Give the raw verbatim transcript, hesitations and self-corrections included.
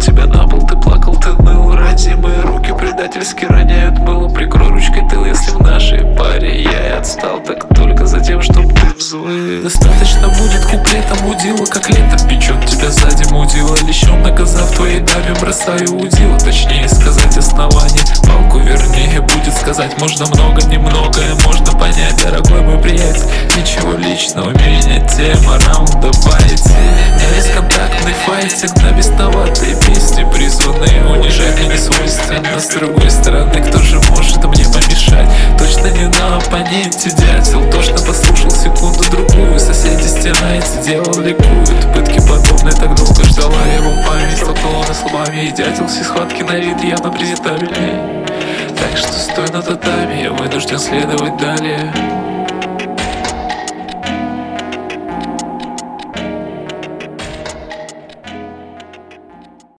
тебя на пол, ты плакал, ты ныл. Ради мои руки предательски роняют мыло. Прикрой ручкой тыл, если в нашей паре я и отстал, так только за тем, чтоб ты взвыл. Достаточно будет куплета мудила, как лето печет тебя сзади мудила. Лещом наказав твоей даме, бросаю удила. Точнее сказать основание, палку вернее будет сказать. Можно много, немногое можно понять, дорогой мой приятель. Ничего личного, меня тема раунда пойти. Я бесконтактный файтинг на бесноватые песни, призванные унижать мне не свойственно. С другой стороны, кто же может мне помешать? Точно не на оппоненте дятел. Тошно послушал секунду-другую, соседи стена эти дело ликуют. Пытки подобные так долго ждала его память. Столкнула нас лбами, и дятел все схватки на вид явно презентабельный. Так что стой на татами, я вынужден следовать далее.